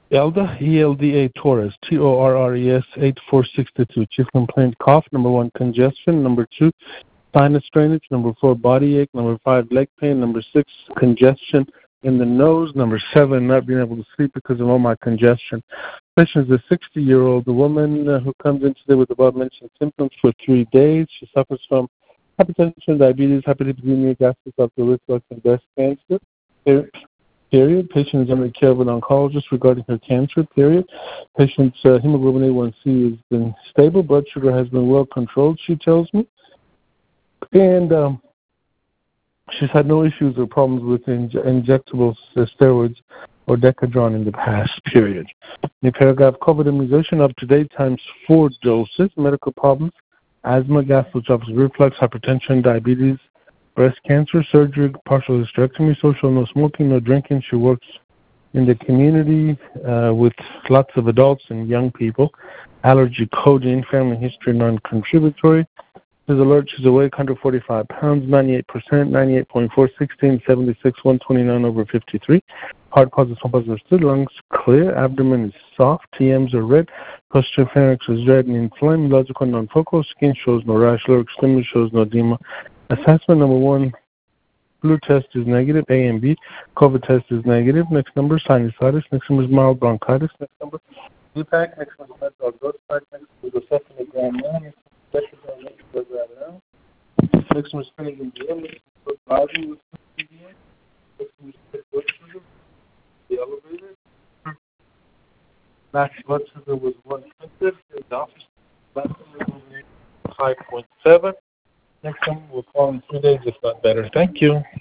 Elda, ELDA Torres, TORRES 8462. Chief complaint, cough. Number 1, congestion. Number 2, sinus drainage. Number 4, body ache. Number 5, leg pain. Number 6, congestion in the nose. Number 7, not being able to sleep because of all my congestion. Patient is a 60-year-old woman who comes in today with above-mentioned symptoms for 3 days. She suffers from hypertension, diabetes, hyperlipidemia, gastric ulcer, reflux, and breast cancer. Period. Patient is under the care of an oncologist regarding her cancer. Period. Patient's hemoglobin A1C has been stable. Blood sugar has been well controlled, she tells me. And she's had no issues or problems with injectable steroids or Decadron in the past. Period. New paragraph, COVID immunization up to date times 4 doses. Medical problems, asthma, gastroesophageal reflux, hypertension, diabetes, breast cancer, surgery, partial hysterectomy, social, no smoking, no drinking. She works in the community with lots of adults and young people. Allergy, codeine, family history, non-contributory. She's alert. She's awake, 145 pounds, 98%, 98.4, 16, 76, 129 over 53. Heart positive, small positive, stood, lungs clear, abdomen is soft, TMs are red, posterior pharynx is red and inflamed, logical non-focal, skin shows no rash, lower extremity shows no edema. Assessment number 1, flu test is negative, A and B. COVID test is negative. Next number, sinusitis. Next number is mild bronchitis. Next number, DPAC. Next number, mental growth factor. Next number is gram now. Next number is now. Next number is spinning in the next number is driving with PDA. Next number is blood sugar, the elevator. Max blood sugar was 100 in the office. Last number was 5.7. Next time we'll call in 3 days, if not better. Thank you.